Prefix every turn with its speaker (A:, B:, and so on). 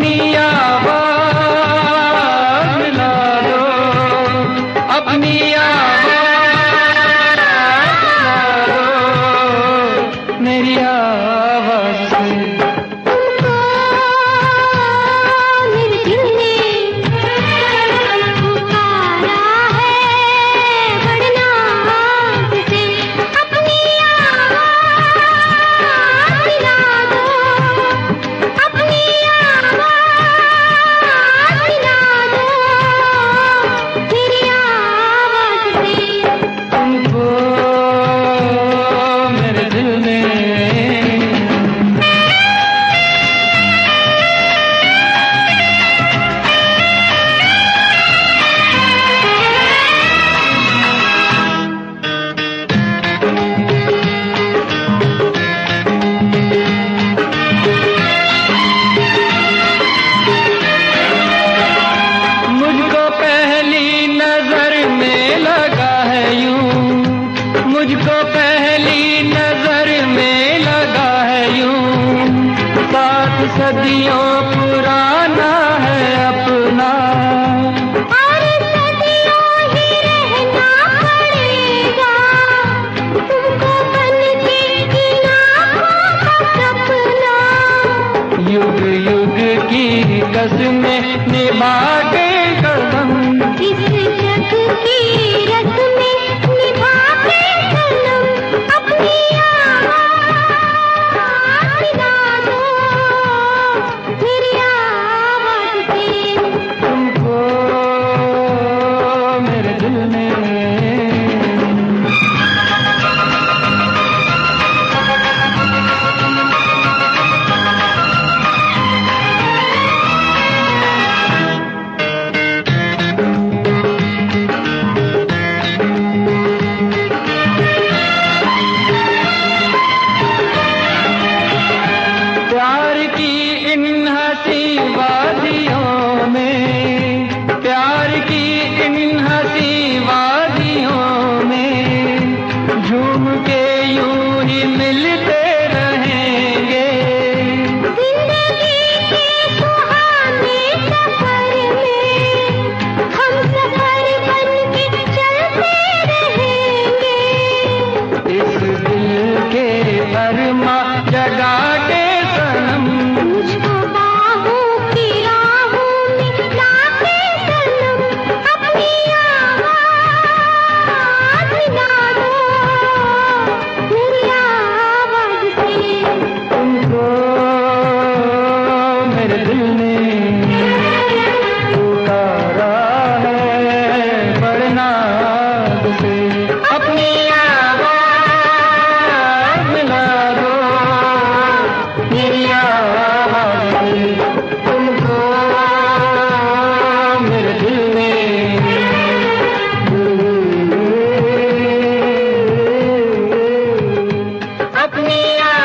A: अपनी आवाज़ मिला दो, अपनी आवाज़ मिला दो मेरी आवाज़ से। मुझको पहली नजर में लगा है यूं, 7 सदियों पुराना है अपना,
B: और सदियों ही रहना पड़ेगा तुमको बन के इन आँखों का सपना।
A: युग युग की कसमें निभा के कदम,
B: इस जग की रस्में निभा के सनम, अपनी आवाज़ मिला दो मेरी आवाज़ से।
A: तुमको मेरे दिल में प्यार की इन हंसी वादियों में झूम के यूं ही मिलते रहेंगे,
B: जिंदगी के सुहाने सफर में हम सफर बन के चलते रहेंगे।
A: इस दिल के अरमा जगा के सनम,
B: मुझको बाहों की राहों में लाके सनम, अपनी आवाज़ मिला दो मेरी आवाज़ से।
A: तुमको मेरे दिल ने पुकारा है बड़े नाज से, अपनी आवाज़ मिला दो मेरी आवाज़ से। तुमको मेरे दिल ने अपनी